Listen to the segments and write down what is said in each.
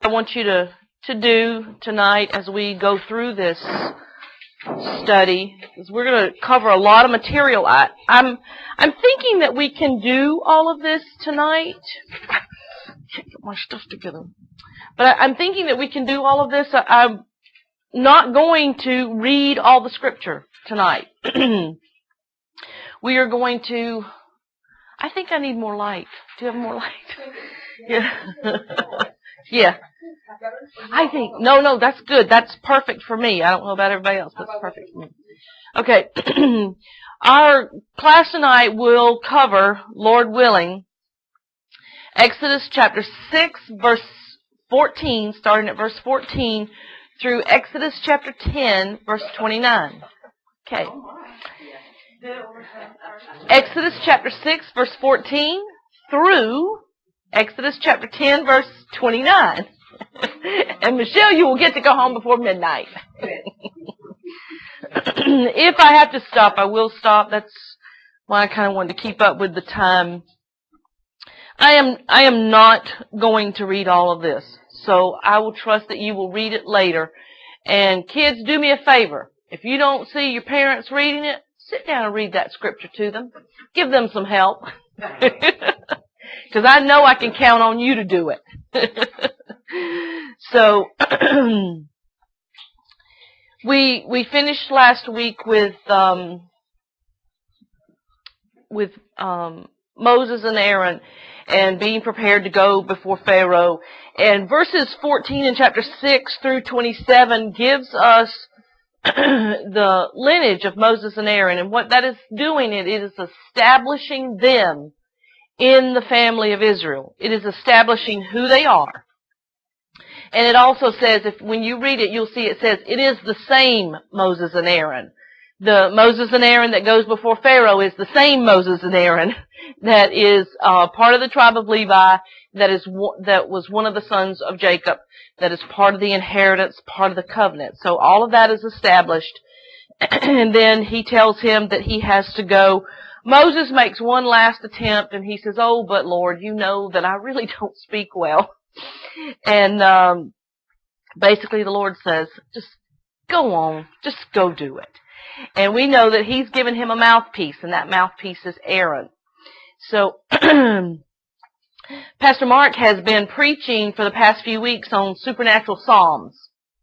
I want you to do tonight as we go through this study is we're going to cover a lot of material. I'm thinking that we can do all of this tonight. Can't get my stuff together. But I'm thinking that we can do all of this. I'm not going to read all the scripture tonight. We are going to... I think I need more light. Do you have more light? Yeah. Yeah. I think... No, that's good. That's perfect for me. I don't know about everybody else, but it's perfect for me. Okay. Our class tonight will cover, Lord willing, Exodus chapter 6, verse 14, starting at verse 14, through Exodus chapter 10, verse 29. Okay. Exodus chapter 6, verse 14, through Exodus chapter 10, verse 29. And Michelle, you will get to go home before midnight. If I have to stop, I will stop. That's why I kind of wanted to keep up with the time. I am not going to read all of this, so I will trust that you will read it later. And kids, do me a favor. If you don't see your parents reading it, sit down and read that scripture to them. Give them some help. Because I know I can count on you to do it. So, we finished last week with Moses and Aaron and being prepared to go before Pharaoh. And verses 14 in chapter 6 through 27 gives us the lineage of Moses and Aaron. And what that is doing, it is establishing them in the family of Israel. It is establishing who they are. And it also says, when you read it, you'll see it says, it is the same Moses and Aaron. The Moses and Aaron that goes before Pharaoh is the same Moses and Aaron that is part of the tribe of Levi, that was one of the sons of Jacob, that is part of the inheritance, part of the covenant. So all of that is established. And then he tells him that he has to go. Moses makes one last attempt, and he says, oh, but Lord, you know that I really don't speak well. And basically the Lord says, just go on, just go do it. And we know that he's given him a mouthpiece, and that mouthpiece is Aaron. So Pastor Mark has been preaching for the past few weeks on supernatural psalms.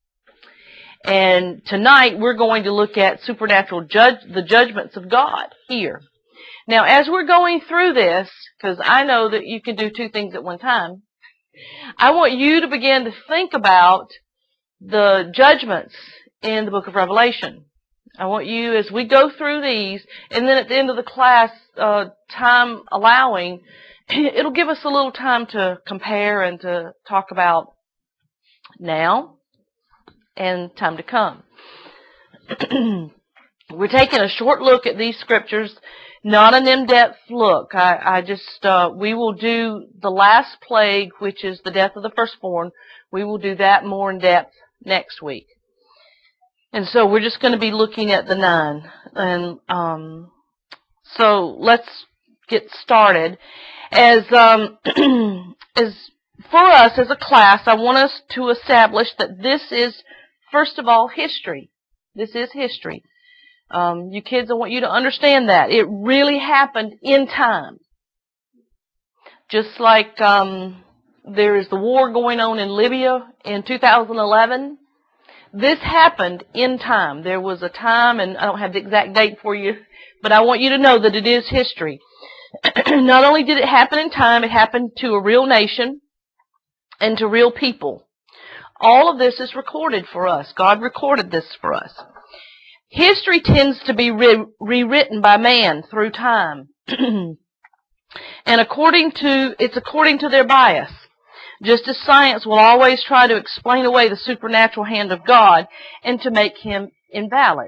And tonight we're going to look at the judgments of God here. Now, as we're going through this, because I know that you can do two things at one time, I want you to begin to think about the judgments in the book of Revelation. I want you, as we go through these, and then at the end of the class, time allowing, it'll give us a little time to compare and to talk about now and time to come. We're taking a short look at these scriptures, not an in-depth look. We will do the last plague, which is the death of the firstborn. We will do that more in depth next week. And so we're just going to be looking at the 9. And so let's get started. As for us as a class, I want us to establish that this is, first of all, history. This is history. You kids, I want you to understand that. It really happened in time. Just like there is the war going on in Libya in 2011. This happened in time. There was a time, and I don't have the exact date for you, but I want you to know that it is history. Not only did it happen in time, it happened to a real nation and to real people. All of this is recorded for us. God recorded this for us. History tends to be rewritten by man through time. And according to their bias. Just as science will always try to explain away the supernatural hand of God and to make him invalid.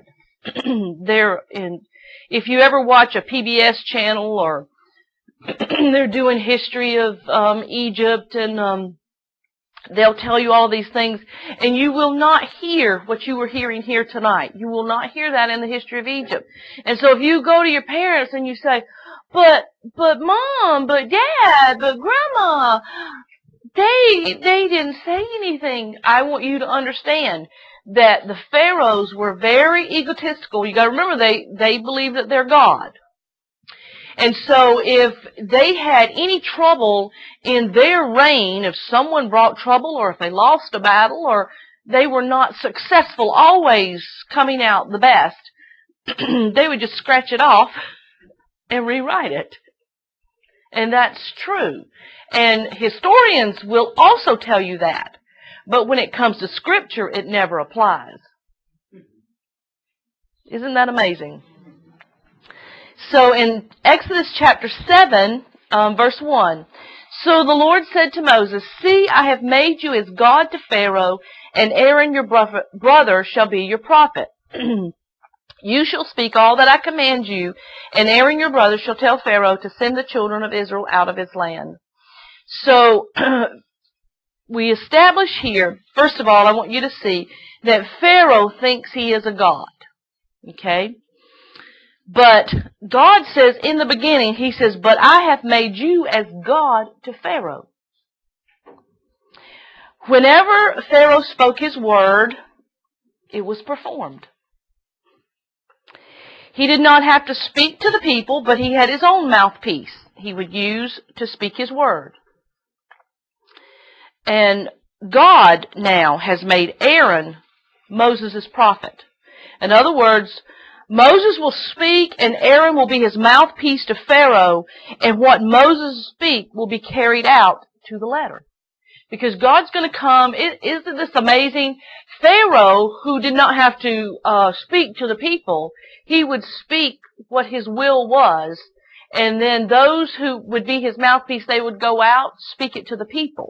If you ever watch a PBS channel, or they're doing history of Egypt, and they'll tell you all these things, and you will not hear what you were hearing here tonight. You will not hear that in the history of Egypt. And so if you go to your parents and you say, but Mom, but Dad, but Grandma, They didn't say anything. I want you to understand that the pharaohs were very egotistical. You got to remember they believe that they're God. And so if they had any trouble in their reign, if someone brought trouble or if they lost a battle or they were not successful, always coming out the best, they would just scratch it off and rewrite it. And that's true. And historians will also tell you that. But when it comes to Scripture, it never applies. Isn't that amazing? So in Exodus chapter 7, verse 1, so the Lord said to Moses, see, I have made you as God to Pharaoh, and Aaron your brother shall be your prophet. You shall speak all that I command you, and Aaron your brother shall tell Pharaoh to send the children of Israel out of his land. So we establish here, first of all, I want you to see that Pharaoh thinks he is a god. Okay? But God says in the beginning, he says, but I have made you as God to Pharaoh. Whenever Pharaoh spoke his word, it was performed. He did not have to speak to the people, but he had his own mouthpiece he would use to speak his word. And God now has made Aaron Moses' prophet. In other words, Moses will speak and Aaron will be his mouthpiece to Pharaoh, and what Moses speaks will be carried out to the letter. Because God's going to come. Isn't this amazing? Pharaoh, who did not have to speak to the people, he would speak what his will was, and then those who would be his mouthpiece, they would go out, speak it to the people.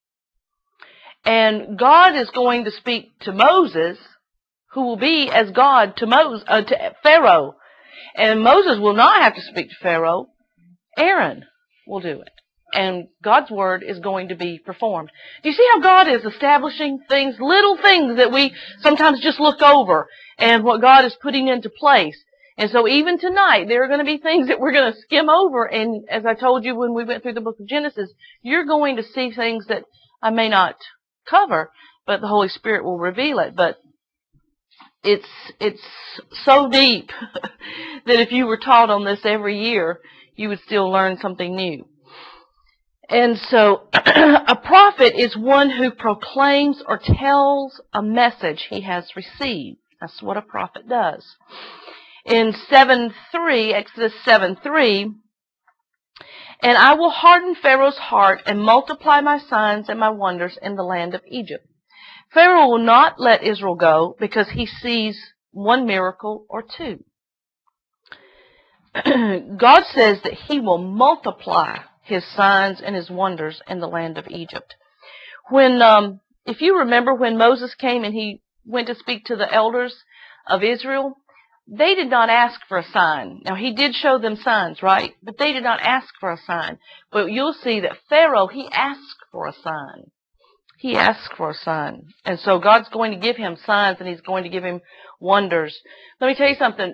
And God is going to speak to Moses, who will be as God to Pharaoh. And Moses will not have to speak to Pharaoh. Aaron will do it. And God's word is going to be performed. Do you see how God is establishing things, little things that we sometimes just look over, and what God is putting into place? And so even tonight, there are going to be things that we're going to skim over. And as I told you when we went through the book of Genesis, you're going to see things that I may not cover, but the Holy Spirit will reveal it. But it's so deep that if you were taught on this every year, you would still learn something new. And so a prophet is one who proclaims or tells a message he has received. That's what a prophet does. In 7:3, Exodus 7:3, and I will harden Pharaoh's heart and multiply my signs and my wonders in the land of Egypt. Pharaoh will not let Israel go because he sees one miracle or two. God says that he will multiply his signs and his wonders in the land of Egypt. When, if you remember when Moses came and he went to speak to the elders of Israel, they did not ask for a sign. Now, he did show them signs, right? But they did not ask for a sign. But you'll see that Pharaoh, he asked for a sign. He asked for a sign. And so God's going to give him signs and he's going to give him wonders. Let me tell you something.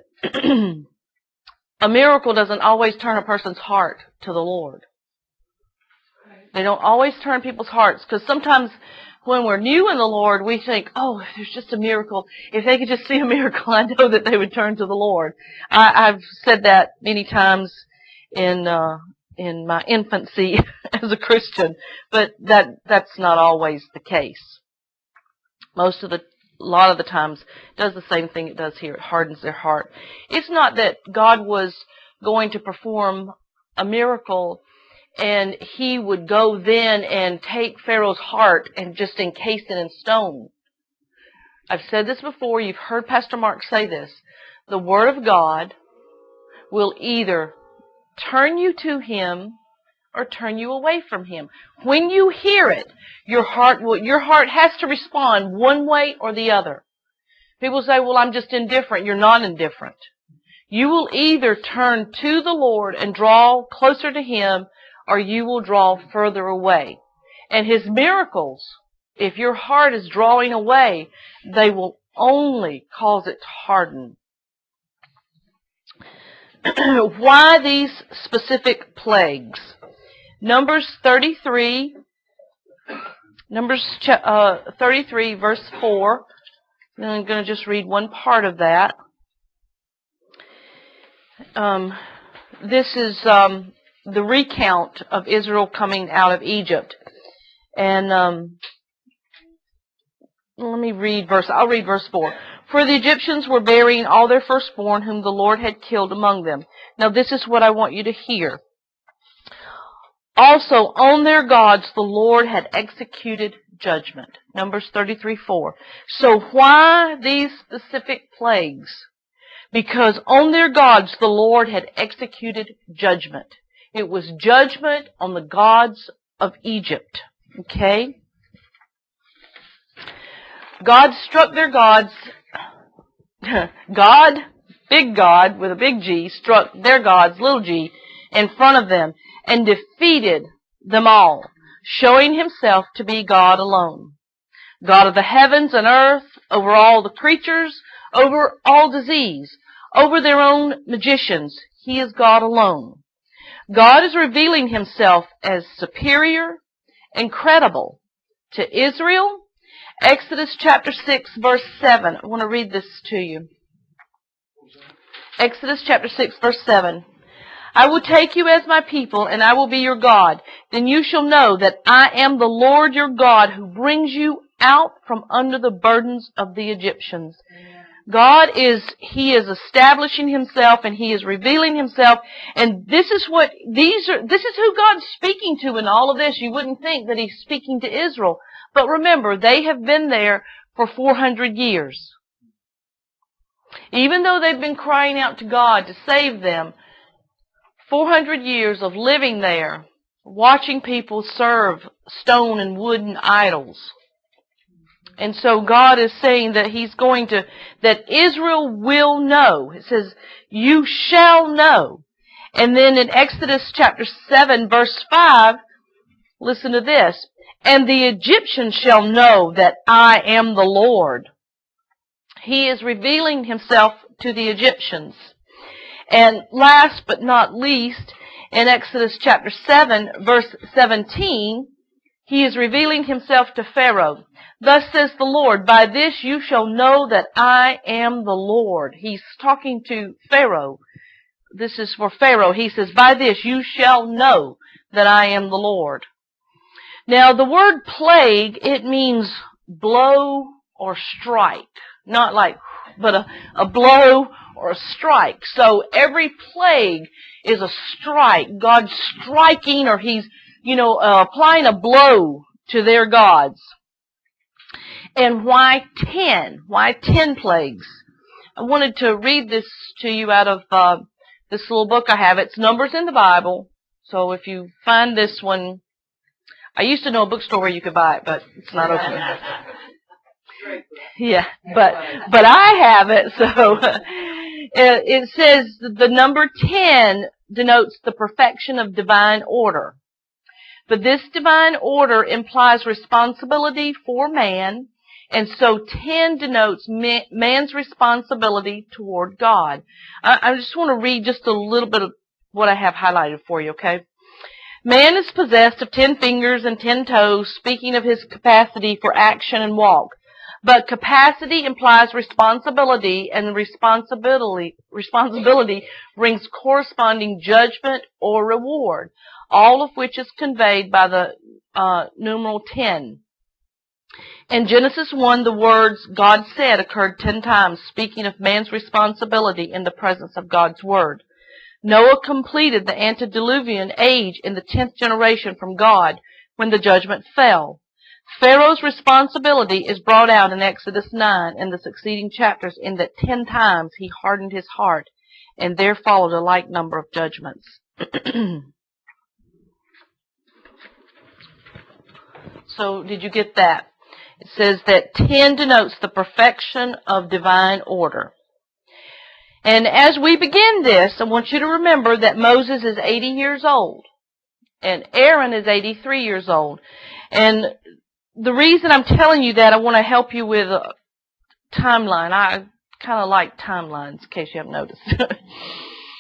A miracle doesn't always turn a person's heart to the Lord. They don't always turn people's hearts, because sometimes when we're new in the Lord, we think, oh, if there's just a miracle. If they could just see a miracle, I know that they would turn to the Lord. I've said that many times in my infancy as a Christian, but that's not always the case. A lot of the times, it does the same thing it does here. It hardens their heart. It's not that God was going to perform a miracle and he would go then and take Pharaoh's heart and just encase it in stone. I've said this before. You've heard Pastor Mark say this. The Word of God will either turn you to him or turn you away from him. When you hear it, your heart has to respond one way or the other. People say, well, I'm just indifferent. You're not indifferent. You will either turn to the Lord and draw closer to him, or you will draw further away. And his miracles, if your heart is drawing away, they will only cause it to harden. Why these specific plagues? Numbers 33, Numbers 33, verse 4. And I'm going to just read one part of that. This is the recount of Israel coming out of Egypt. And let me read I'll read verse 4. For the Egyptians were burying all their firstborn whom the Lord had killed among them. Now this is what I want you to hear. Also on their gods the Lord had executed judgment. Numbers 33:4. So why these specific plagues? Because on their gods the Lord had executed judgment. It was judgment on the gods of Egypt. Okay? God struck their gods. God, big God with a big G, struck their gods, little g, in front of them and defeated them all, showing himself to be God alone. God of the heavens and earth, over all the creatures, over all disease, over their own magicians. He is God alone. God is revealing himself as superior and credible to Israel. Exodus chapter 6, verse 7. I want to read this to you. Exodus chapter 6, verse 7. I will take you as my people, and I will be your God. Then you shall know that I am the Lord your God, who brings you out from under the burdens of the Egyptians. God He is establishing himself, and he is revealing himself, and this is who God's speaking to in all of this. You wouldn't think that he's speaking to Israel. But remember, they have been there for 400 years. Even though they've been crying out to God to save them, 400 years of living there, watching people serve stone and wooden idols. And so God is saying that that Israel will know. It says, you shall know. And then in Exodus chapter 7, verse 5, listen to this. And the Egyptians shall know that I am the Lord. He is revealing himself to the Egyptians. And last but not least, in Exodus chapter 7, verse 17, he is revealing himself to Pharaoh. Thus says the Lord, by this you shall know that I am the Lord. He's talking to Pharaoh. This is for Pharaoh. He says, by this you shall know that I am the Lord. Now, the word plague, it means blow or strike. Not like, but a blow or a strike. So every plague is a strike. God's striking, or he's, applying a blow to their gods. And why 10? Why 10 plagues? I wanted to read this to you out of this little book I have. It's Numbers in the Bible. So if you find this one, I used to know a bookstore where you could buy it, but it's not open. Yeah, but I have it. So it says the number 10 denotes the perfection of divine order. But this divine order implies responsibility for man, and so 10 denotes man's responsibility toward God. I just want to read just a little bit of what I have highlighted for you, okay? Man is possessed of 10 fingers and 10 toes, speaking of his capacity for action and walk. But capacity implies responsibility, and responsibility brings corresponding judgment or reward, all of which is conveyed by the numeral 10. In Genesis 1, the words God said occurred 10 times, speaking of man's responsibility in the presence of God's word. Noah completed the antediluvian age in the 10th generation from God when the judgment fell. Pharaoh's responsibility is brought out in Exodus 9 and the succeeding chapters, in that 10 times he hardened his heart, and there followed a like number of judgments. So did you get that? It says that 10 denotes the perfection of divine order. And as we begin this, I want you to remember that Moses is 80 years old, and Aaron is 83 years old. And the reason I'm telling you that, I want to help you with a timeline. I kind of like timelines, in case you haven't noticed.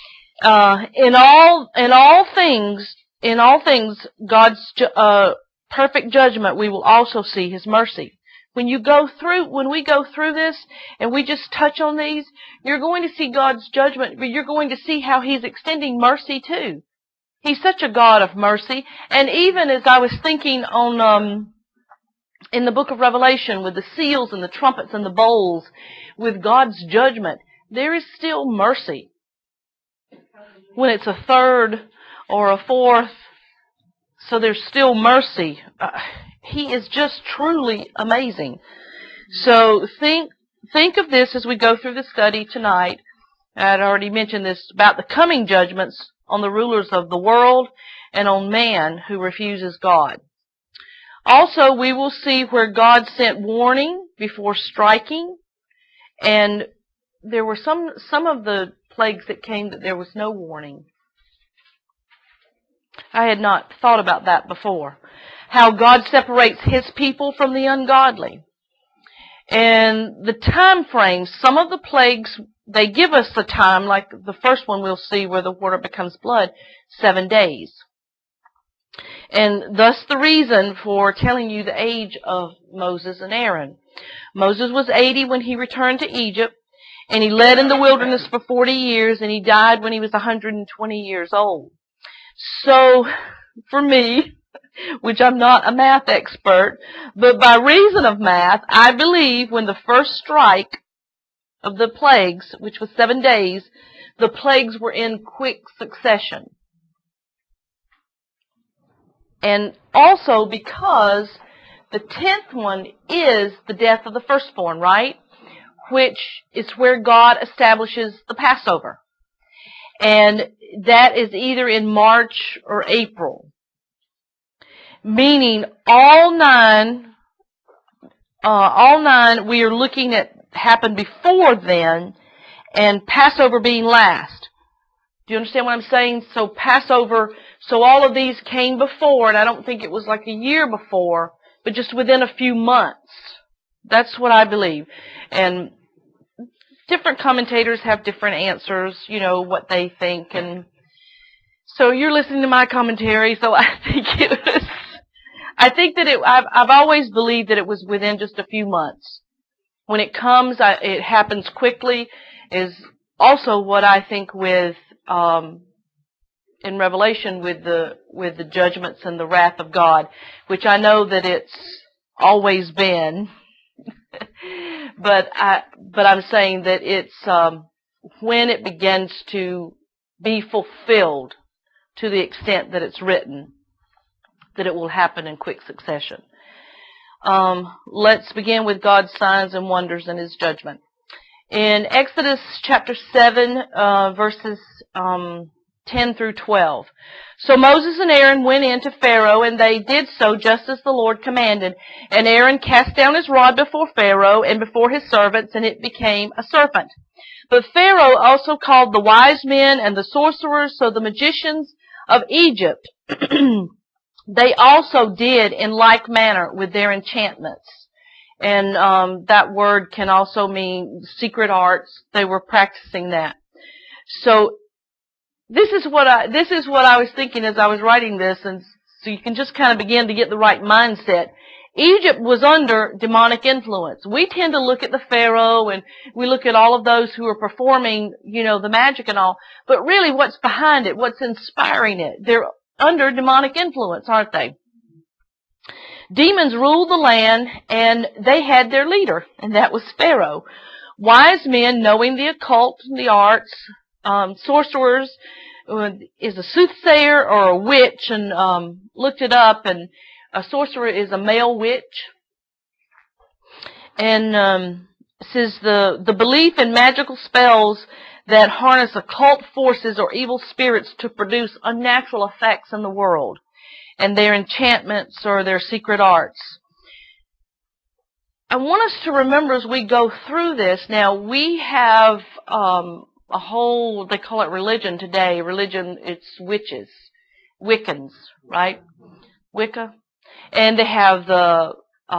In all things, God's perfect judgment, we will also see His mercy. When we go through this and we just touch on these, you're going to see God's judgment, but you're going to see how He's extending mercy too. He's such a God of mercy. And even as I was thinking on in the book of Revelation with the seals and the trumpets and the bowls, with God's judgment, there is still mercy. When it's a third or a fourth, so there's still mercy. He is just truly amazing. So think of this as we go through the study tonight. I'd already mentioned this about the coming judgments on the rulers of the world and on man who refuses God. Also, we will see where God sent warning before striking, and there were some of the plagues that came that there was no warning. I had not thought about that before. How God separates His people from the ungodly. And the time frame, some of the plagues, they give us the time, like the first one we'll see where the water becomes blood, 7 days. And thus the reason for telling you the age of Moses and Aaron. Moses was 80 when he returned to Egypt, and he led in the wilderness for 40 years, and he died when he was 120 years old. So, for me, which I'm not a math expert, but by reason of math, I believe when the first strike of the plagues, which was 7 days, the plagues were in quick succession. And also because the 10th one is the death of the firstborn, right? Which is where God establishes the Passover. And that is either in March or April. Meaning all nine we are looking at happened before then, and Passover being last. Do you understand what I'm saying? So Passover, so all of these came before, and I don't think it was like a year before, but just within a few months. That's what I believe. And different commentators have different answers, what they think. And so you're listening to my commentary, so I think I've always believed that it was within just a few months. When it comes, it happens quickly, is also what I think with, in Revelation with the judgments and the wrath of God, which I know that it's always been, but I'm saying that it's, when it begins to be fulfilled to the extent that it's written, that it will happen in quick succession. Let's begin with God's signs and wonders and His judgment. In Exodus chapter 7, verses 10 through 12. So Moses and Aaron went in to Pharaoh, and they did so just as the Lord commanded. And Aaron cast down his rod before Pharaoh and before his servants, and it became a serpent. But Pharaoh also called the wise men and the sorcerers, so the magicians of Egypt, they also did in like manner with their enchantments. And that word can also mean secret arts. They were practicing that. So this is what I was thinking as I was writing this, and so you can just kind of begin to get the right mindset. Egypt was under demonic influence. We tend to look at the Pharaoh and we look at all of those who are performing, the magic and all, but really what's behind it, what's inspiring it? They're under demonic influence, aren't they? Demons ruled the land, and they had their leader, and that was Pharaoh. Wise men, knowing the occult and the arts, sorcerers, is a soothsayer or a witch, and looked it up, and a sorcerer is a male witch. And says the belief in magical spells that harness occult forces or evil spirits to produce unnatural effects in the world, and their enchantments or their secret arts. I want us to remember as we go through this, now we have a whole, they call it religion today. Religion, it's witches, Wiccans, right? Wicca. And they have the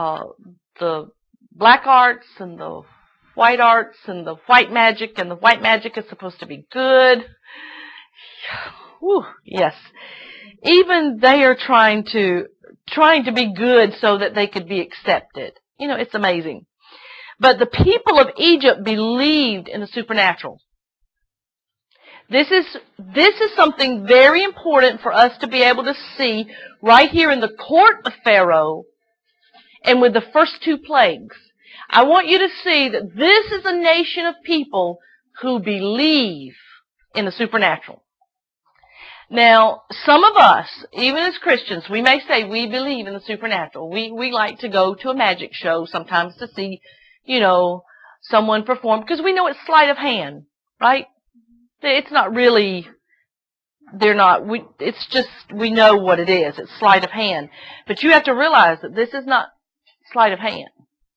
black arts and the white arts and the white magic, and the white magic is supposed to be good. Whew, yes. Even they are trying to trying to be good so that they could be accepted. You know, it's amazing. But the people of Egypt believed in the supernatural. This is something very important for us to be able to see right here in the court of Pharaoh and with the first two plagues. I want you to see that this is a nation of people who believe in the supernatural. Now, some of us, even as Christians, we may say we believe in the supernatural. We like to go to a magic show sometimes to see, you know, someone perform, because we know it's sleight of hand, right? It's not really, it's just, we know what it is. It's sleight of hand. But you have to realize that this is not sleight of hand.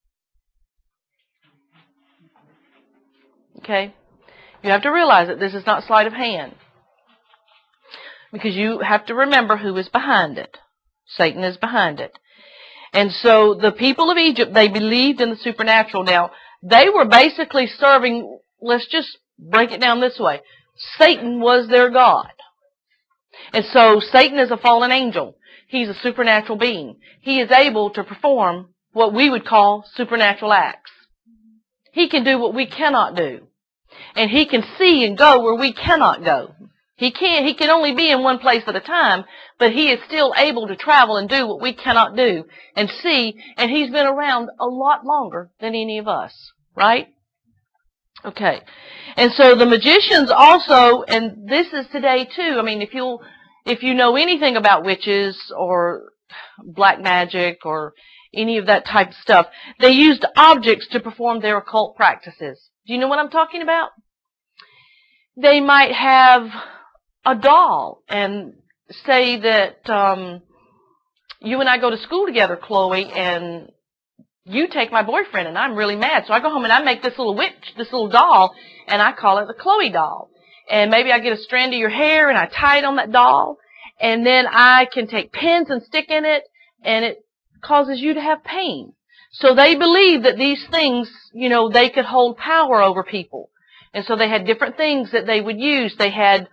Okay? You have to realize that this is not sleight of hand. Because you have to remember who is behind it. Satan is behind it. And so the people of Egypt, they believed in the supernatural. Now, they were basically serving, let's just break it down this way. Satan was their god. And so Satan is a fallen angel. He's a supernatural being. He is able to perform what we would call supernatural acts. He can do what we cannot do. And he can see and go where we cannot go. He can only be in one place at a time, but he is still able to travel and do what we cannot do and see, and he's been around a lot longer than any of us, right? Okay. And so the magicians also, and this is today too, I mean, if you know anything about witches or black magic or any of that type of stuff, they used objects to perform their occult practices. Do you know what I'm talking about? They might have a doll and say that you and I go to school together, Chloe, and you take my boyfriend, and I'm really mad. So I go home and I make this little doll, and I call it the Chloe doll. And maybe I get a strand of your hair and I tie it on that doll, and then I can take pins and stick in it, and it causes you to have pain. So they believe that these things, you know, they could hold power over people. And so they had different things that they would use. They had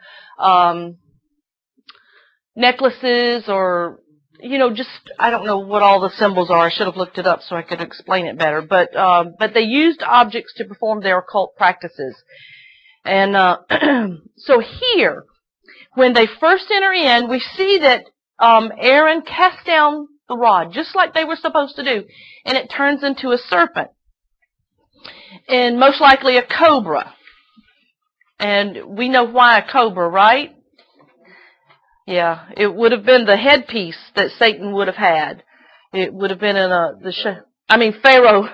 necklaces or, you know, just, I don't know what all the symbols are. I should have looked it up so I could explain it better. But they used objects to perform their occult practices. And so here, when they first enter in, we see that Aaron cast down the rod, just like they were supposed to do, and it turns into a serpent, and most likely a cobra. And we know why a cobra, right? Yeah, it would have been the headpiece that Satan would have had. It would have been in Pharaoh.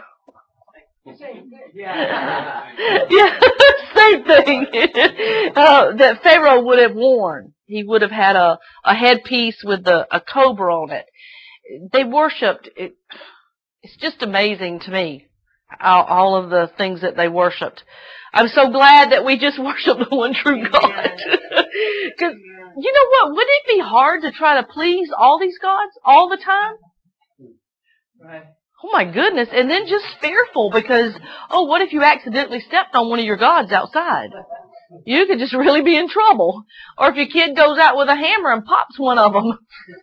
Yeah, same thing. That Pharaoh would have worn. He would have had a headpiece with a cobra on it. They worshipped it. It's just amazing to me, all of the things that they worshipped. I'm so glad that we just worship the one true God. Because, you know what? Wouldn't it be hard to try to please all these gods all the time? Right. Oh my goodness. And then just fearful because, what if you accidentally stepped on one of your gods outside? You could just really be in trouble. Or if your kid goes out with a hammer and pops one of them.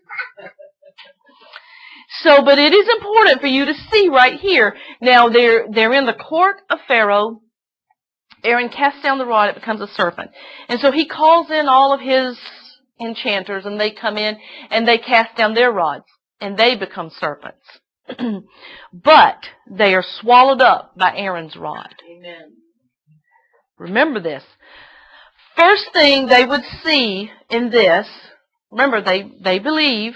So, but it is important for you to see right here. Now, they're in the court of Pharaoh. Aaron casts down the rod, it becomes a serpent. And so he calls in all of his enchanters, and they come in, and they cast down their rods, and they become serpents. But they are swallowed up by Aaron's rod. Amen. Remember this. First thing they would see in this, remember, they believe,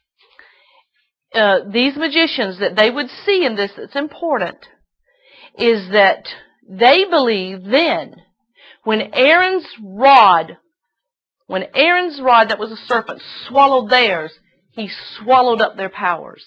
these magicians, that they would see in this that's important, is that they believe then, when Aaron's rod, that was a serpent, swallowed theirs, he swallowed up their powers.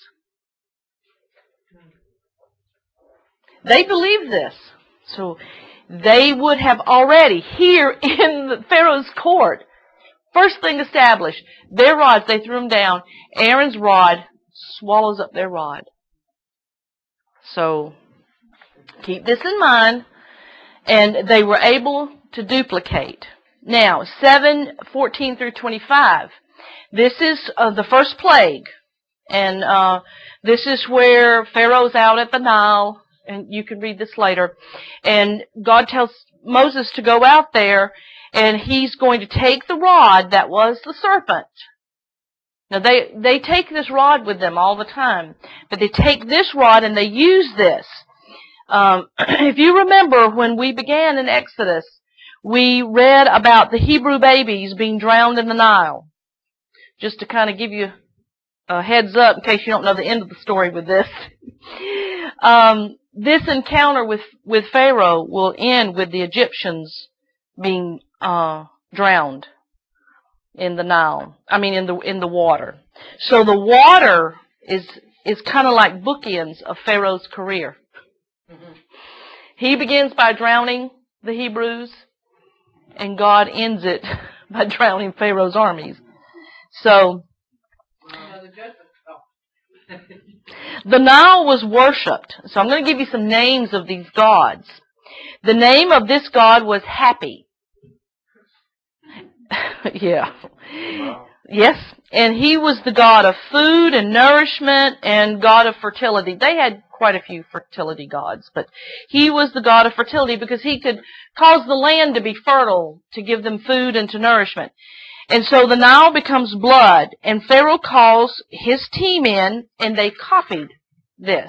They believed this. So they would have already, here in the Pharaoh's court, first thing established, their rods, they threw them down. Aaron's rod swallows up their rod. So keep this in mind. And they were able to duplicate. Now, 7:14 through 25. This is the first plague. And this is where Pharaoh's out at the Nile, and you can read this later. And God tells Moses to go out there, and he's going to take the rod that was the serpent. Now, they take this rod with them all the time, but they take this rod and they use this. If you remember when we began in Exodus, we read about the Hebrew babies being drowned in the Nile. Just to kind of give you a heads up in case you don't know the end of the story with this. This encounter with Pharaoh will end with the Egyptians being drowned in the Nile. I mean, in the water. So the water is kind of like bookends of Pharaoh's career. Mm-hmm. He begins by drowning the Hebrews, and God ends it by drowning Pharaoh's armies. So the Nile was worshipped. So I'm going to give you some names of these gods. The name of this god was Happy. Yeah. Wow. Yes, and he was the god of food and nourishment and god of fertility. They had quite a few fertility gods, but he was the god of fertility because he could cause the land to be fertile, to give them food and to nourishment. And so the Nile becomes blood, and Pharaoh calls his team in, and they copied this.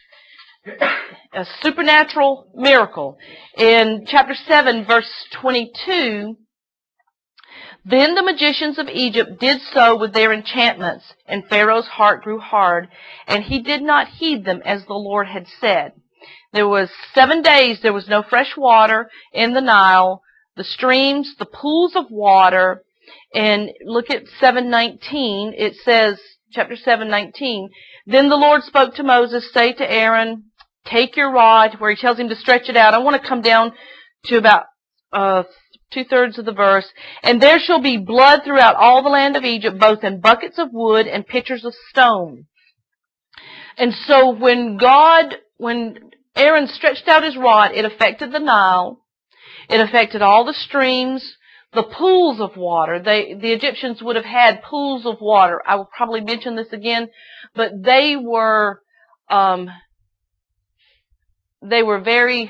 A supernatural miracle. In chapter 7, verse 22, then the magicians of Egypt did so with their enchantments, and Pharaoh's heart grew hard, and he did not heed them as the Lord had said. There was 7 days, there was no fresh water in the Nile, the streams, the pools of water. And look at 7:19. It says, chapter 7:19, then the Lord spoke to Moses, say to Aaron, take your rod, where he tells him to stretch it out. I want to come down to about 2/3 of the verse. And there shall be blood throughout all the land of Egypt, both in buckets of wood and pitchers of stone. And so when Aaron stretched out his rod, it affected the Nile. It affected all the streams, the pools of water. The Egyptians would have had pools of water. I will probably mention this again, but they were very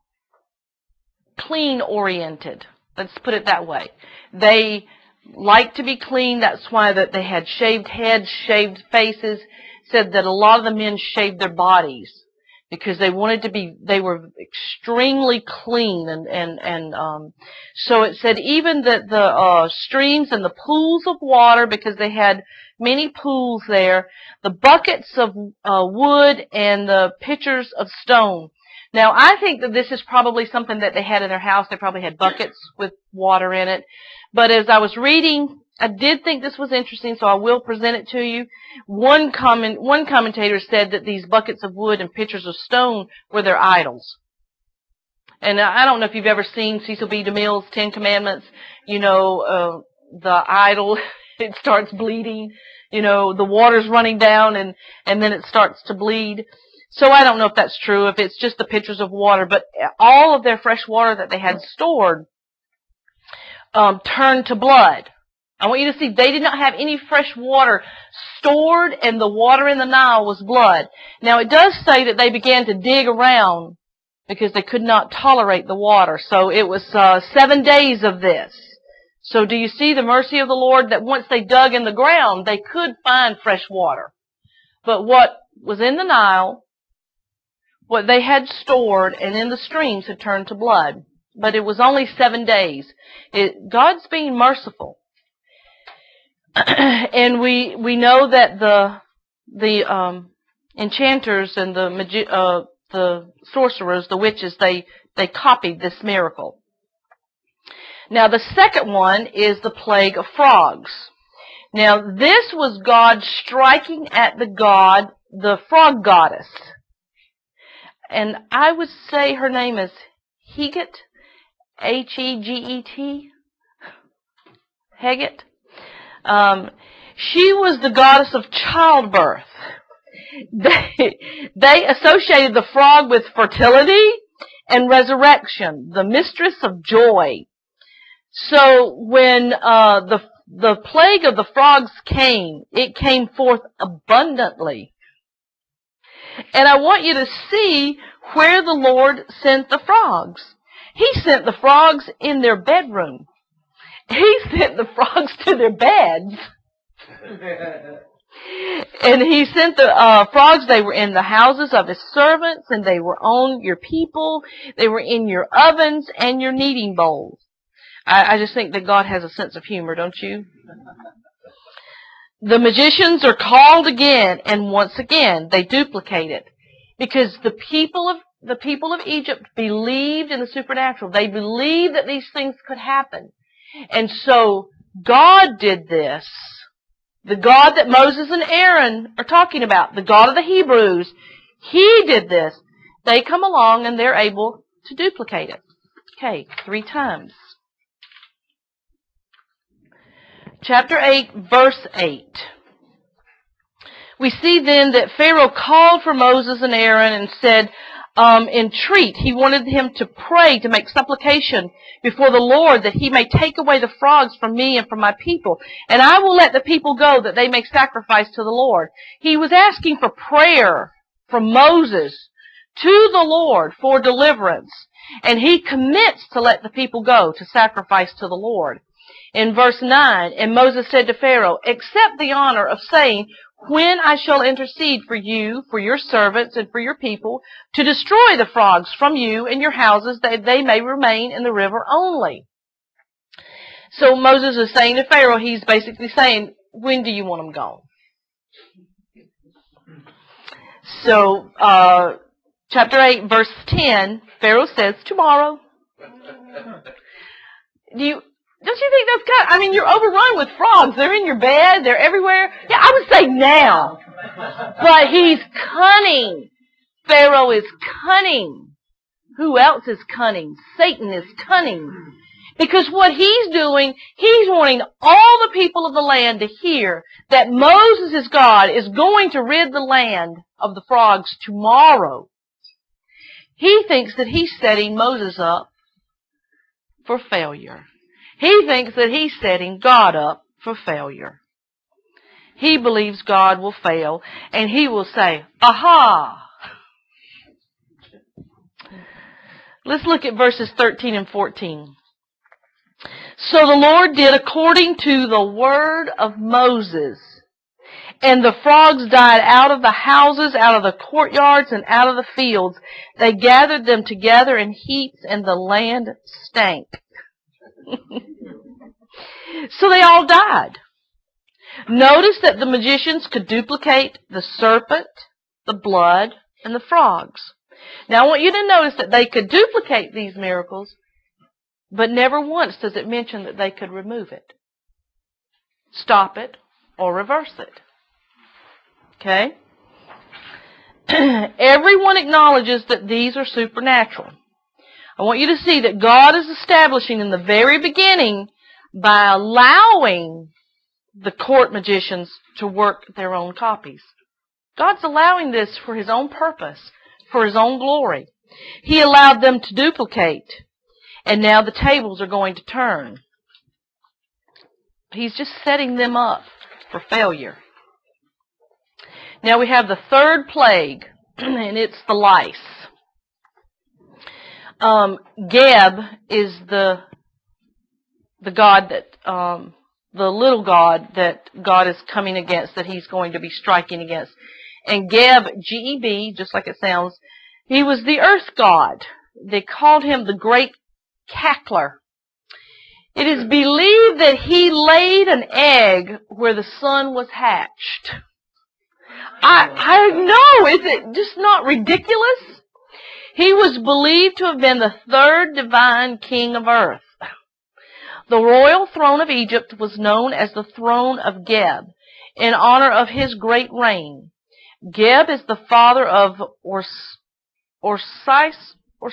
clean oriented. Let's put it that way. They liked to be clean. That's why that they had shaved heads, shaved faces. Said that a lot of the men shaved their bodies because they were extremely clean, and so it said even that the streams and the pools of water, because they had many pools there, the buckets of wood and the pitchers of stone. Now, I think that this is probably something that they had in their house. They probably had buckets with water in it. But as I was reading, I did think this was interesting, so I will present it to you. One commentator said that these buckets of wood and pitchers of stone were their idols. And I don't know if you've ever seen Cecil B. DeMille's 10 Commandments. You know, the idol, it starts bleeding. You know, the water's running down, and then it starts to bleed. So I don't know if that's true, if it's just the pitchers of water, but all of their fresh water that they had stored turned to blood. I want you to see they did not have any fresh water stored, and the water in the Nile was blood. Now, it does say that they began to dig around because they could not tolerate the water. So it was 7 days of this. So do you see the mercy of the Lord, that once they dug in the ground, they could find fresh water? But what was in the Nile, what they had stored and in the streams, had turned to blood. But it was only 7 days. God's being merciful. And we know that the enchanters and the sorcerers, the witches, they copied this miracle. Now, the second one is the plague of frogs. Now, this was God striking at the frog goddess. And I would say her name is Heget, Heget. Heget. She was the goddess of childbirth. They associated the frog with fertility and resurrection, the mistress of joy. So when the the plague of the frogs came, it came forth abundantly. And I want you to see where the Lord sent the frogs. He sent the frogs in their bedroom. He sent the frogs to their beds. And he sent the frogs, they were in the houses of his servants, and they were on your people. They were in your ovens and your kneading bowls. I just think that God has a sense of humor, don't you? The magicians are called again, and once again, they duplicate it. Because the people of Egypt believed in the supernatural. They believed that these things could happen. And so God did this. The God that Moses and Aaron are talking about, the God of the Hebrews, He did this. They come along and they're able to duplicate it. Okay, 3 times. Chapter 8, verse 8. We see then that Pharaoh called for Moses and Aaron and said, entreat. He wanted him to pray, to make supplication before the Lord that he may take away the frogs from me and from my people. And I will let the people go that they may sacrifice to the Lord. He was asking for prayer from Moses to the Lord for deliverance. And he commits to let the people go to sacrifice to the Lord. In verse 9, and Moses said to Pharaoh, accept the honor of saying, when I shall intercede for you, for your servants, and for your people, to destroy the frogs from you and your houses, that they may remain in the river only. So Moses is saying to Pharaoh, he's basically saying, when do you want them gone? So, chapter 8, verse 10, Pharaoh says, tomorrow. Don't you think that's kind of, you're overrun with frogs. They're in your bed. They're everywhere. Yeah, I would say now. But he's cunning. Pharaoh is cunning. Who else is cunning? Satan is cunning. Because what he's doing, he's wanting all the people of the land to hear that Moses, his God, is going to rid the land of the frogs tomorrow. He thinks that he's setting Moses up for failure. He thinks that he's setting God up for failure. He believes God will fail, and he will say, aha! Let's look at verses 13 and 14. So the Lord did according to the word of Moses, and the frogs died out of the houses, out of the courtyards, and out of the fields. They gathered them together in heaps, and the land stank. So they all died. Notice that the magicians could duplicate the serpent, the blood, and the frogs. Now I want you to notice that they could duplicate these miracles, but never once does it mention that they could remove it, stop it, or reverse it. Okay? Everyone acknowledges that these are supernatural. I want you to see that God is establishing in the very beginning by allowing the court magicians to work their own copies. God's allowing this for His own purpose, for His own glory. He allowed them to duplicate, and now the tables are going to turn. He's just setting them up for failure. Now we have the third plague, and it's the lice. Geb is the god that, the little god that God is coming against, that He's going to be striking against. And Geb, G-E-B, just like it sounds, he was the earth god. They called him the great cackler. It is believed that he laid an egg where the sun was hatched. I know, is it just not ridiculous? He was believed to have been the third divine king of earth. The royal throne of Egypt was known as the throne of Geb, in honor of his great reign. Geb is the father of Osiris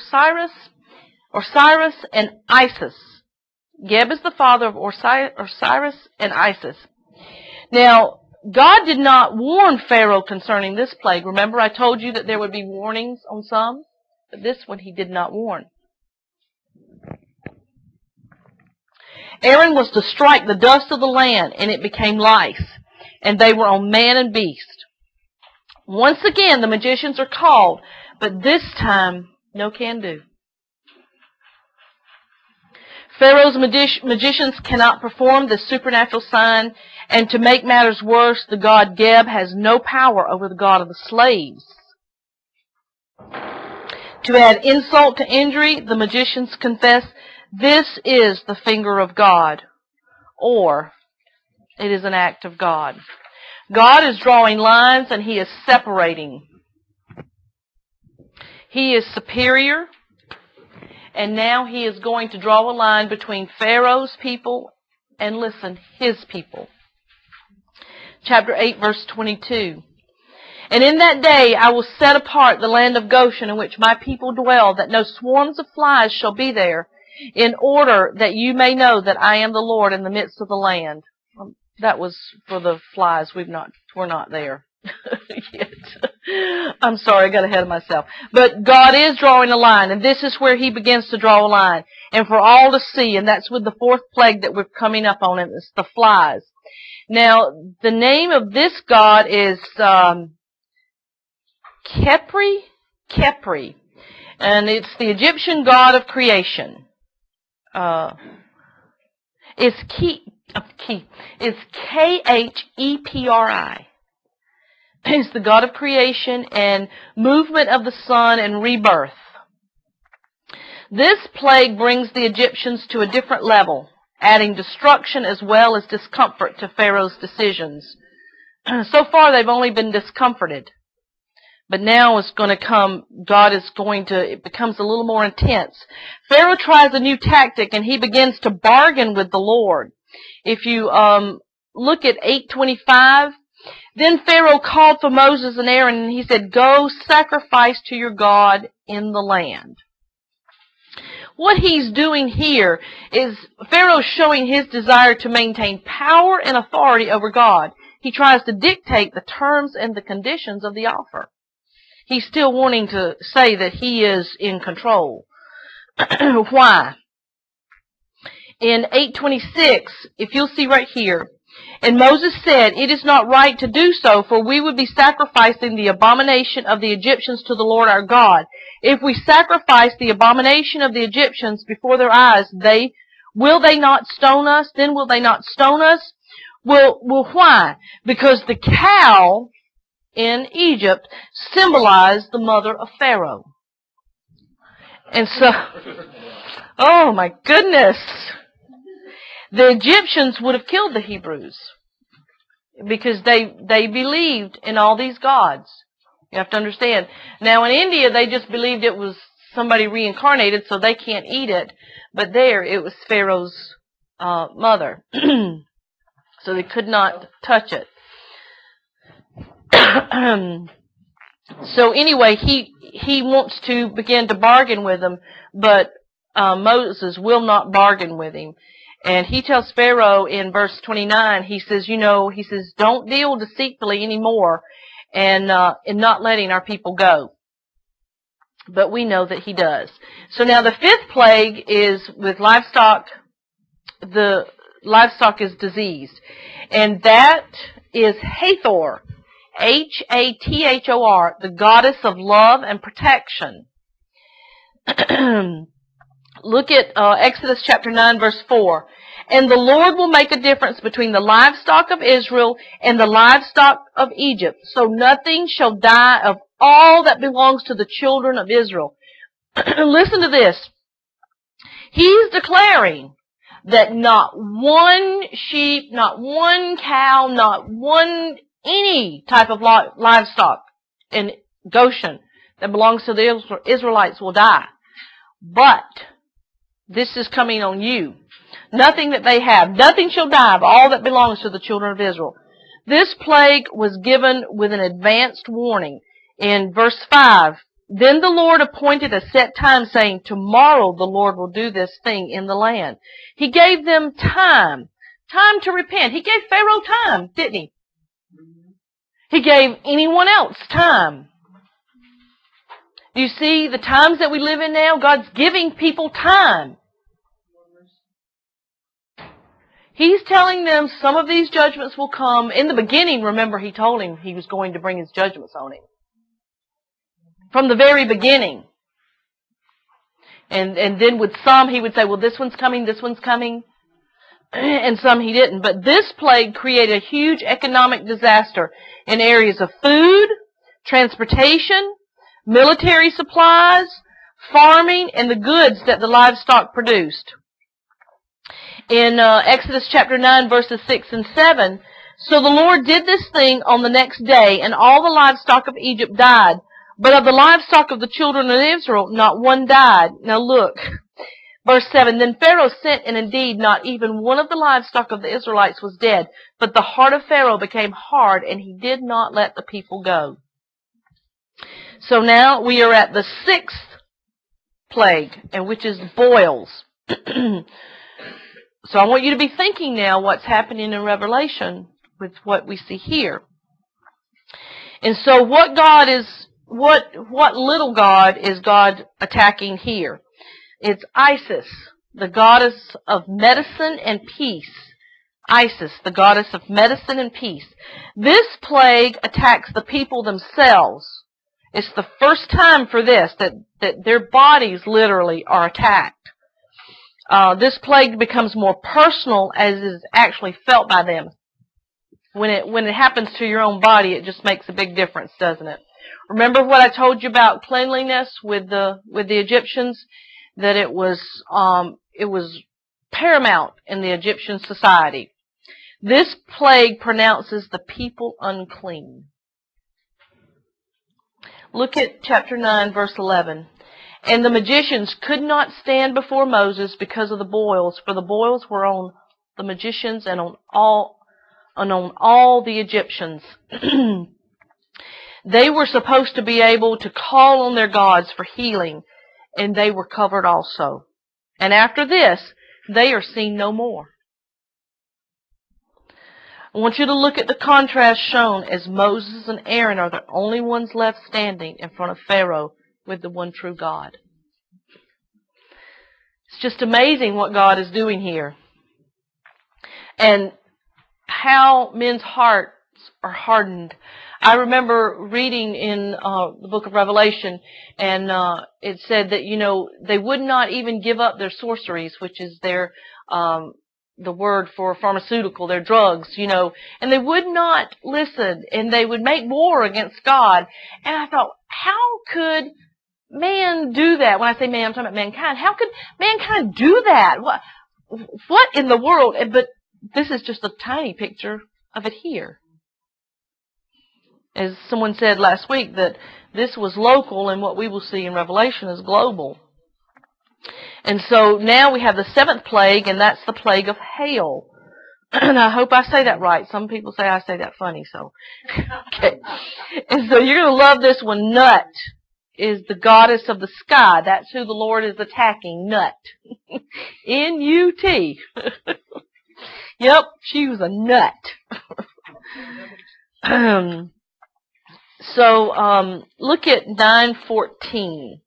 and Isis. Geb is the father of Osiris and Isis. Now, God did not warn Pharaoh concerning this plague. Remember, I told you that there would be warnings on some, but this one He did not warn. Aaron was to strike the dust of the land, and it became lice, and they were on man and beast. Once again, the magicians are called, but this time, no can do. Pharaoh's magicians cannot perform this supernatural sign, and to make matters worse, the god Geb has no power over the god of the slaves. To add insult to injury, the magicians confess, this is the finger of God, or it is an act of God. God is drawing lines and He is separating. He is superior, and now He is going to draw a line between Pharaoh's people and, listen, His people. Chapter 8, verse 22. And in that day I will set apart the land of Goshen in which my people dwell, that no swarms of flies shall be there, in order that you may know that I am the Lord in the midst of the land. That was for the flies. We're not there yet. I'm sorry, I got ahead of myself. But God is drawing a line, and this is where He begins to draw a line, and for all to see, and that's with the fourth plague that we're coming up on, and it's the flies. Now, the name of this god is Khepri, and it's the Egyptian god of creation. It's Khepri. It's the god of creation and movement of the sun and rebirth. This plague brings the Egyptians to a different level, adding destruction as well as discomfort to Pharaoh's decisions. So far, they've only been discomforted. But now it's going to come, it becomes a little more intense. Pharaoh tries a new tactic, and he begins to bargain with the Lord. If you look at 8:25, then Pharaoh called for Moses and Aaron, and he said, go sacrifice to your God in the land. What he's doing here is Pharaoh showing his desire to maintain power and authority over God. He tries to dictate the terms and the conditions of the offer. He's still wanting to say that he is in control. Why? In 8:26, if you'll see right here, and Moses said, it is not right to do so, for we would be sacrificing the abomination of the Egyptians to the Lord our God. If we sacrifice the abomination of the Egyptians before their eyes, will they not stone us? Then will they not stone us? Well, why? Because the cow in Egypt symbolized the mother of Pharaoh. And so, oh my goodness, the Egyptians would have killed the Hebrews because they believed in all these gods. You have to understand. Now in India, they just believed it was somebody reincarnated, so they can't eat it. But there, it was Pharaoh's mother. So they could not touch it. So anyway, he wants to begin to bargain with them, but Moses will not bargain with him. And he tells Pharaoh in verse 29, he says, don't deal deceitfully anymore and in not letting our people go. But we know that he does. So now the fifth plague is with livestock. The livestock is diseased. And that is Hathor. Hathor, the goddess of love and protection. Look at Exodus chapter 9, verse 4. And the Lord will make a difference between the livestock of Israel and the livestock of Egypt. So nothing shall die of all that belongs to the children of Israel. Listen to this. He's declaring that not one sheep, not one cow, not one any type of livestock in Goshen that belongs to the Israelites will die. But this is coming on you. Nothing that they have, nothing shall die of all that belongs to the children of Israel. This plague was given with an advanced warning. In verse 5, then the Lord appointed a set time, saying, tomorrow the Lord will do this thing in the land. He gave them time to repent. He gave Pharaoh time, didn't he? He gave anyone else time. Do you see the times that we live in now? God's giving people time. He's telling them some of these judgments will come. In the beginning, remember, he told him he was going to bring his judgments on him. From the very beginning. And then with some, he would say, well, this one's coming, this one's coming. And some he didn't. But this plague created a huge economic disaster in areas of food, transportation, military supplies, farming, and the goods that the livestock produced. In Exodus chapter 9, verses 6 and 7, so the Lord did this thing on the next day, and all the livestock of Egypt died. But of the livestock of the children of Israel, not one died. Now look, verse 7, then Pharaoh sent, and indeed not even one of the livestock of the Israelites was dead. But the heart of Pharaoh became hard, and he did not let the people go. So now we are at the 6th plague, and which is boils. So I want you to be thinking now what's happening in Revelation with what we see here. And so what little god is God attacking here? It's Isis, the goddess of medicine and peace. Isis, the goddess of medicine and peace. This plague attacks the people themselves. It's the first time for this that their bodies literally are attacked. This plague becomes more personal as is actually felt by them. When it happens to your own body, it just makes a big difference, doesn't it? Remember what I told you about cleanliness with the Egyptians? That it was paramount in the Egyptian society. This plague pronounces the people unclean. Look at chapter 9, verse 11. And the magicians could not stand before Moses because of the boils, for the boils were on the magicians and on all the Egyptians. They were supposed to be able to call on their gods for healing, and they were covered also. And after this, they are seen no more. I want you to look at the contrast shown as Moses and Aaron are the only ones left standing in front of Pharaoh with the one true God. It's just amazing what God is doing here. And how men's hearts are hardened. I remember reading in the book of Revelation, and it said that, they would not even give up their sorceries, which is their the word for pharmaceutical, their drugs, and they would not listen, and they would make war against God. And I thought, how could man do that? When I say man, I'm talking about mankind. How could mankind do that? What in the world? But this is just a tiny picture of it here. As someone said last week, that this was local, and what we will see in Revelation is global. And so now we have the 7th plague, and that's the plague of hail. And I hope I say that right. Some people say I say that funny, so. Okay. And so you're going to love this one. Nut is the goddess of the sky. That's who the Lord is attacking. Nut. N-U-T. Yep, she was a nut. So look at 9:14.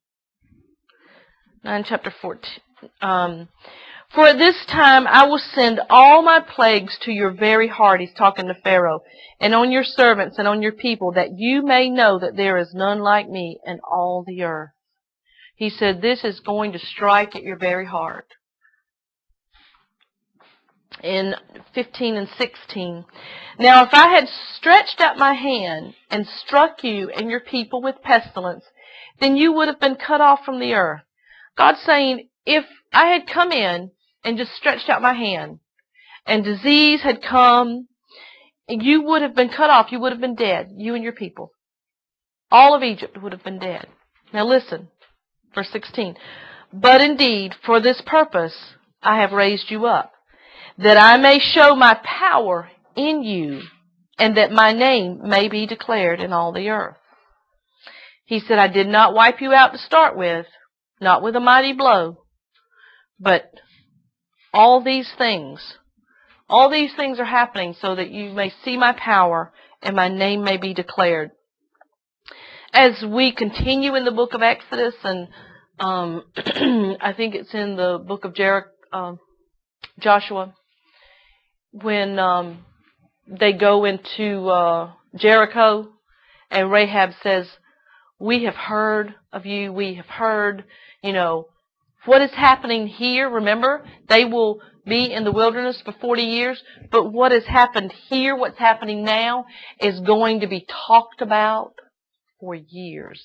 9 chapter 14. For at this time I will send all my plagues to your very heart, he's talking to Pharaoh, and on your servants and on your people, that you may know that there is none like me in all the earth. He said this is going to strike at your very heart. In 15 and 16, now if I had stretched out my hand and struck you and your people with pestilence, then you would have been cut off from the earth. God's saying, if I had come in and just stretched out my hand, and disease had come, you would have been cut off. You would have been dead, you and your people. All of Egypt would have been dead. Now listen, verse 16. But indeed, for this purpose I have raised you up, that I may show my power in you, and that my name may be declared in all the earth. He said, I did not wipe you out to start with, not with a mighty blow, but all these things are happening so that you may see my power and my name may be declared. As we continue in the book of Exodus, and I think it's in the book of Joshua, when they go into Jericho, and Rahab says, "We have heard of you. We have heard, what is happening here." Remember, they will be in the wilderness for 40 years, but what has happened here, what's happening now, is going to be talked about for years.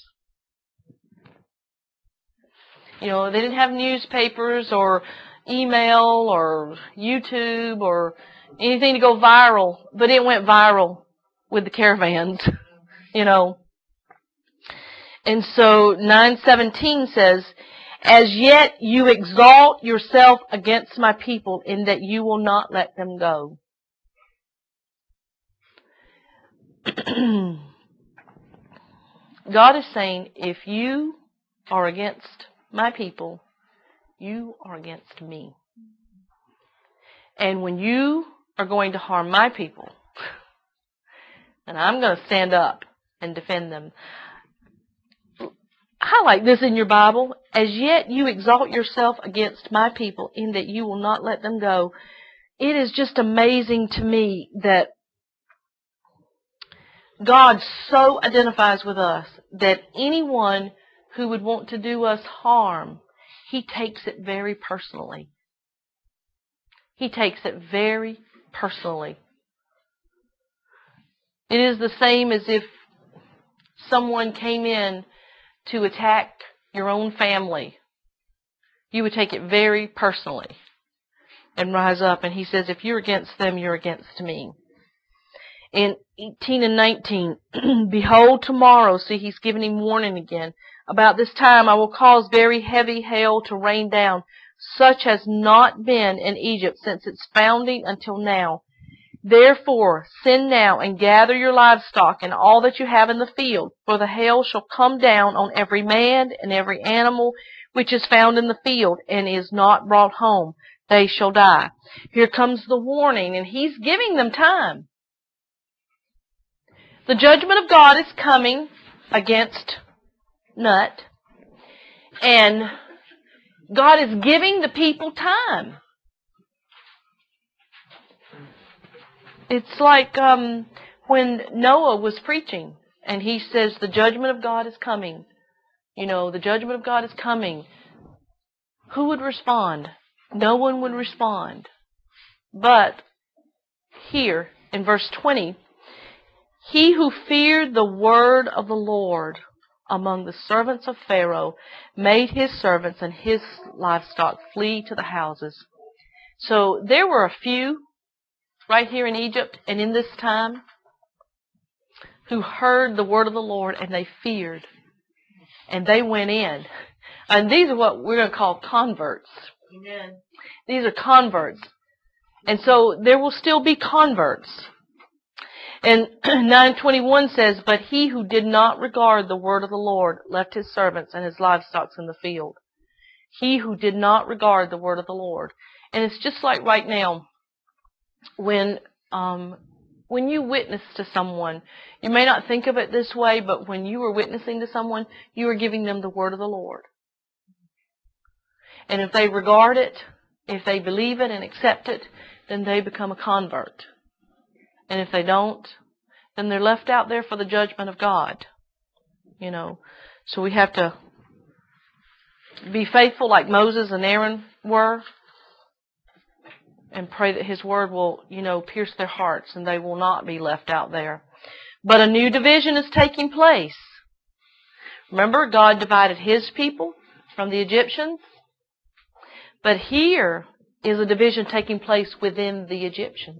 They didn't have newspapers or email or YouTube or anything to go viral, but it went viral with the caravans, And so 9:17 says, "As yet you exalt yourself against my people in that you will not let them go." God is saying, if you are against my people, you are against me. And when you are going to harm my people, then I'm going to stand up and defend them. Highlight this in your Bible. As yet you exalt yourself against my people in that you will not let them go. It is just amazing to me that God so identifies with us that anyone who would want to do us harm, He takes it very personally. He takes it very personally. It is the same as if someone came in to attack your own family. You would take it very personally and rise up. And He says, if you're against them, you're against me. In 18 and 19, "Behold, tomorrow," see, He's giving him warning again, "about this time I will cause very heavy hail to rain down, such as not been in Egypt since its founding until now. Therefore send now and gather your livestock and all that you have in the field, for the hail shall come down on every man and every animal which is found in the field and is not brought home. They shall die." Here comes the warning, and He's giving them time. The judgment of God is coming against Nut, and God is giving the people time. It's like when Noah was preaching, and he says, the judgment of God is coming. The judgment of God is coming. Who would respond? No one would respond. But here, in verse 20, "He who feared the word of the Lord among the servants of Pharaoh made his servants and his livestock flee to the houses." So there were a few right here in Egypt and in this time who heard the word of the Lord and they feared. And they went in. And these are what we're going to call converts. Amen. These are converts. And so there will still be converts. And 9:21 says, "But he who did not regard the word of the Lord left his servants and his livestock in the field." He who did not regard the word of the Lord. And it's just like right now, when you witness to someone, you may not think of it this way, but when you are witnessing to someone, you are giving them the word of the Lord. And if they regard it, if they believe it and accept it, then they become a convert. And if they don't, then they're left out there for the judgment of God. So we have to be faithful like Moses and Aaron were, and pray that His word will, pierce their hearts and they will not be left out there. But a new division is taking place. Remember, God divided His people from the Egyptians. But here is a division taking place within the Egyptians.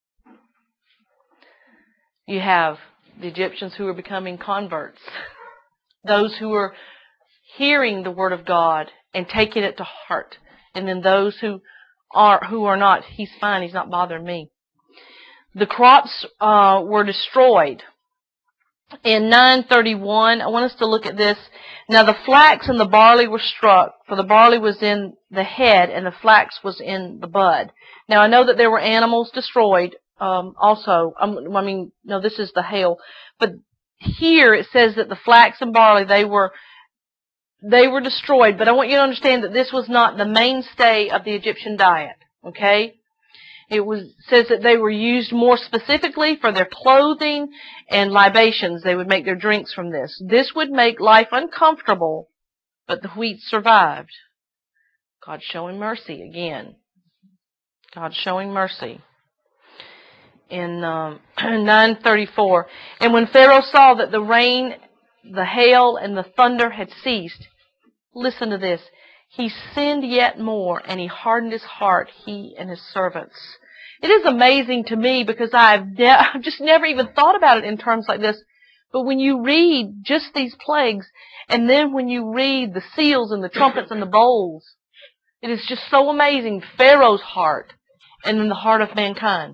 You have the Egyptians who are becoming converts. Those who are hearing the word of God and taking it to heart. And then those who are not, He's fine, He's not bothering me. The crops were destroyed. In 9:31, I want us to look at this. "Now the flax and the barley were struck, for the barley was in the head and the flax was in the bud." Now I know that there were animals destroyed also. No, this is the hail. But here it says that the flax and barley, they were destroyed. But I want you to understand that this was not the mainstay of the Egyptian diet. Okay? says that they were used more specifically for their clothing and libations. They would make their drinks from this. This would make life uncomfortable, but the wheat survived. God showing mercy again. God showing mercy. In 9:34, and when Pharaoh saw that the rain, the hail, and the thunder had ceased, listen to this, he sinned yet more, and he hardened his heart, he and his servants. It is amazing to me because I've just never even thought about it in terms like this. But when you read just these plagues, and then when you read the seals and the trumpets and the bowls, it is just so amazing. Pharaoh's heart, and then the heart of mankind.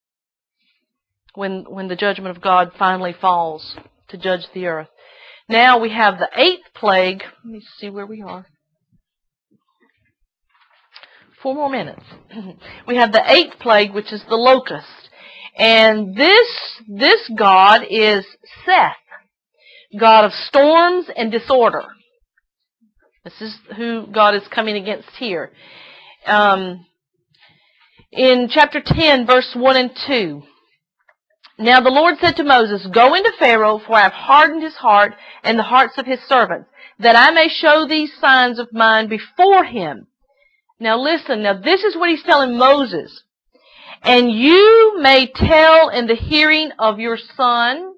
When the judgment of God finally falls to judge the earth. Now we have the 8th plague. Let me see where we are. 4 more minutes. We have the 8th plague, which is the locust. And this God is Seth, God of storms and disorder. This is who God is coming against here. In chapter 10, verse 1 and 2, now the Lord said to Moses, go into Pharaoh, for I have hardened his heart and the hearts of his servants, that I may show these signs of mine before him. Now listen, now this is what he's telling Moses. And you may tell in the hearing of your son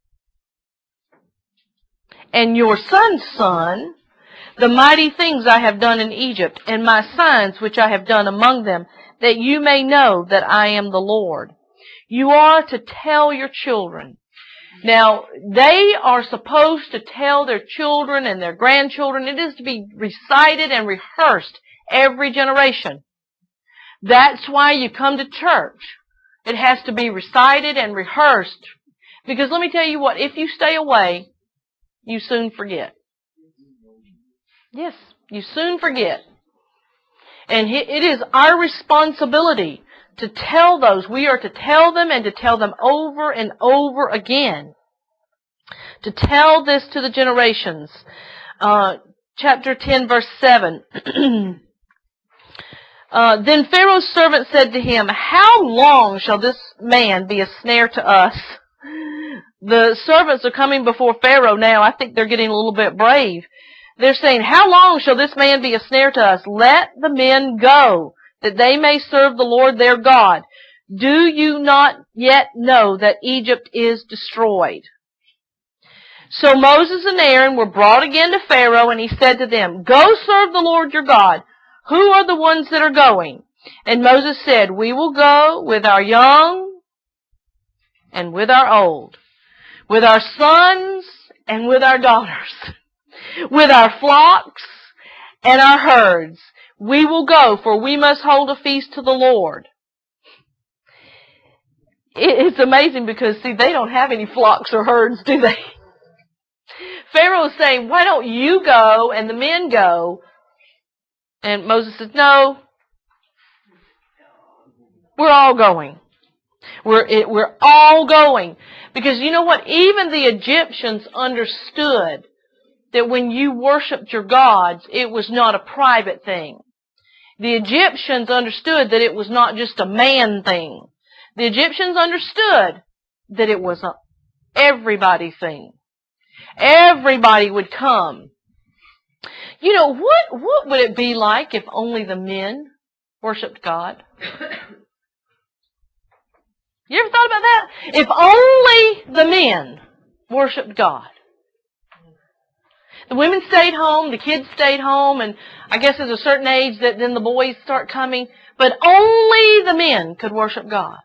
and your son's son the mighty things I have done in Egypt, and my signs which I have done among them, that you may know that I am the Lord. You are to tell your children. Now, they are supposed to tell their children and their grandchildren. It is to be recited and rehearsed every generation. That's why you come to church. It has to be recited and rehearsed. Because let me tell you what, if you stay away, you soon forget. Yes, you soon forget. And it is our responsibility to tell those. We are to tell them and to tell them over and over again. To tell this to the generations. Chapter 10, verse 7. Then Pharaoh's servant said to him, how long shall this man be a snare to us? The servants are coming before Pharaoh now. I think they're getting a little bit brave. They're saying, how long shall this man be a snare to us? Let the men go, that they may serve the Lord their God. Do you not yet know that Egypt is destroyed? So Moses and Aaron were brought again to Pharaoh, and he said to them, go serve the Lord your God. Who are the ones that are going? And Moses said, we will go with our young and with our old, with our sons and with our daughters, with our flocks and our herds. We will go, for we must hold a feast to the Lord. It's amazing because, see, they don't have any flocks or herds, do they? Pharaoh is saying, why don't you go and the men go? And Moses says, no, we're all going. We're all going. Because you know what? Even the Egyptians understood that when you worshiped your gods, it was not a private thing. The Egyptians understood that it was not just a man thing. The Egyptians understood that it was a everybody thing. Everybody would come. You know, what would it be like if only the men worshiped God? You ever thought about that? If only the men worshiped God. The women stayed home, the kids stayed home, and I guess there's a certain age that then the boys start coming, but only the men could worship God.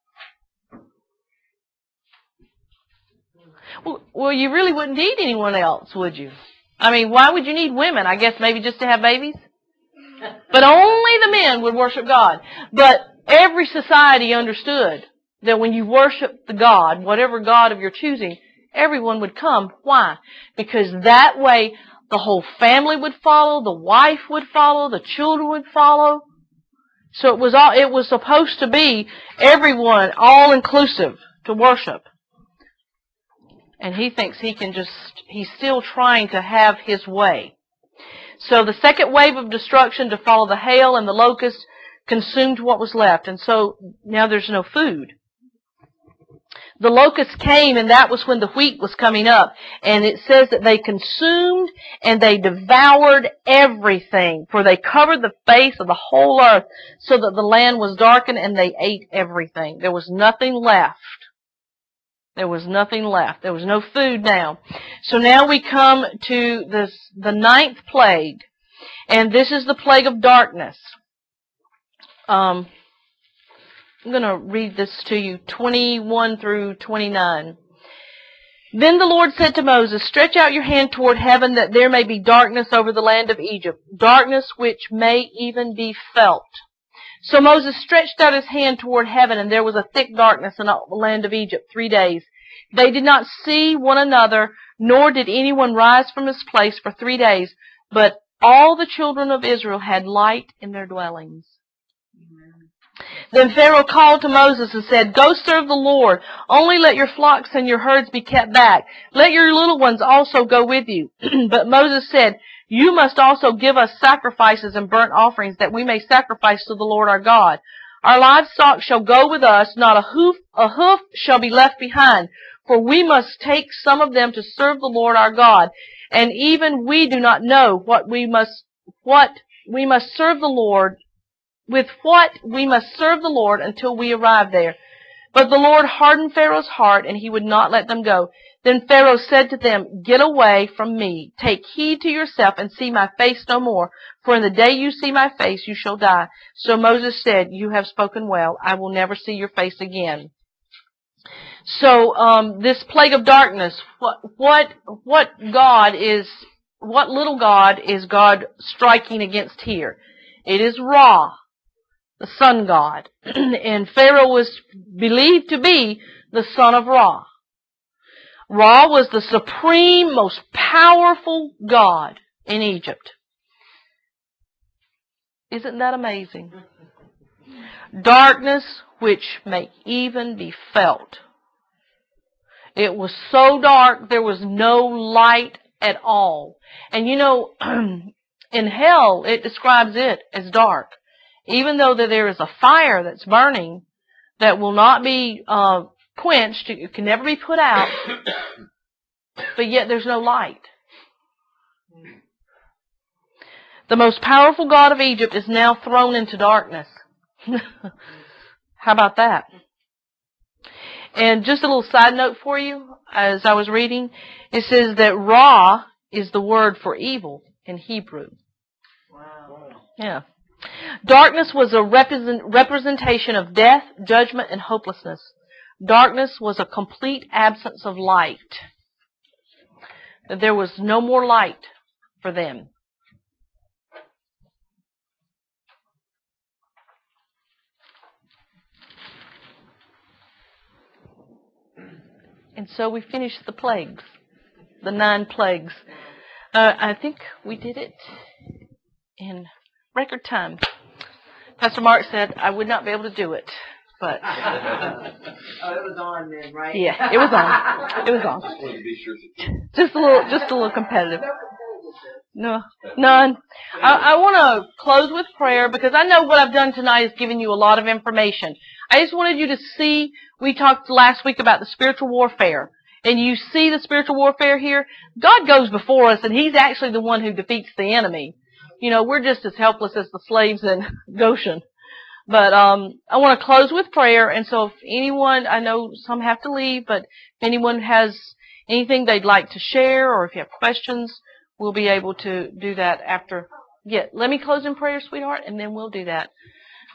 Well, you really wouldn't need anyone else, would you? I mean, why would you need women? I guess maybe just to have babies? But only the men would worship God. But every society understood that when you worship the God, whatever God of your choosing, everyone would come. Why? Because that way the whole family would follow, the wife would follow, the children would follow. So it was supposed to be everyone, all inclusive, to worship. And he thinks he's still trying to have his way. So the second wave of destruction to follow the hail and the locust consumed what was left. And so now there's no food. The locusts came, and that was when the wheat was coming up. And it says that they consumed and they devoured everything, for they covered the face of the whole earth so that the land was darkened, and they ate everything. There was nothing left. There was nothing left. There was no food now. So now we come to the ninth plague, and this is the plague of darkness. I'm going to read this to you, 21 through 29. Then the Lord said to Moses, "Stretch out your hand toward heaven, that there may be darkness over the land of Egypt, darkness which may even be felt." So Moses stretched out his hand toward heaven, and there was a thick darkness in the land of Egypt 3 days. They did not see one another, nor did anyone rise from his place for 3 days, but all the children of Israel had light in their dwellings. Then Pharaoh called to Moses and said, "Go serve the Lord. Only let your flocks and your herds be kept back. Let your little ones also go with you." But Moses said, "You must also give us sacrifices and burnt offerings, that we may sacrifice to the Lord our God. Our livestock shall go with us, not a hoof shall be left behind, for we must take some of them to serve the Lord our God. And even we do not know what we must serve the Lord, with what we must serve the Lord until we arrive there." But the Lord hardened Pharaoh's heart, and he would not let them go. Then Pharaoh said to them, "Get away from me. Take heed to yourself, and see my face no more. For in the day you see my face, you shall die." So Moses said, "You have spoken well. I will never see your face again." So this plague of darkness, what little god is God striking against here? It is Ra, the sun god. And Pharaoh was believed to be the son of Ra. Ra was the supreme, most powerful god in Egypt. Isn't that amazing? Darkness which may even be felt. It was so dark, there was no light at all. And you know, in hell, it describes it as dark. Even though that there is a fire that's burning that will not be quenched, it can never be put out, but yet there's no light. The most powerful god of Egypt is now thrown into darkness. How about that? And just a little side note for you, as I was reading, it says that Ra is the word for evil in Hebrew. Wow. Yeah. Darkness was a representation of death, judgment, and hopelessness. Darkness was a complete absence of light. There was no more light for them. And so we finished the plagues, the 9 plagues. I think we did it in record time. Pastor Mark said I would not be able to do it, but oh, it was on then, right? Yeah, it was on. It was on. Just a little competitive. No, none. I want to close with prayer, because I know what I've done tonight is giving you a lot of information. I just wanted you to see, we talked last week about the spiritual warfare, and you see the spiritual warfare here. God goes before us, and He's actually the one who defeats the enemy. You know, we're just as helpless as the slaves in Goshen. But I want to close with prayer, and so if anyone, I know some have to leave, but if anyone has anything they'd like to share, or if you have questions, we'll be able to do that after. Yeah, let me close in prayer, sweetheart, and then we'll do that.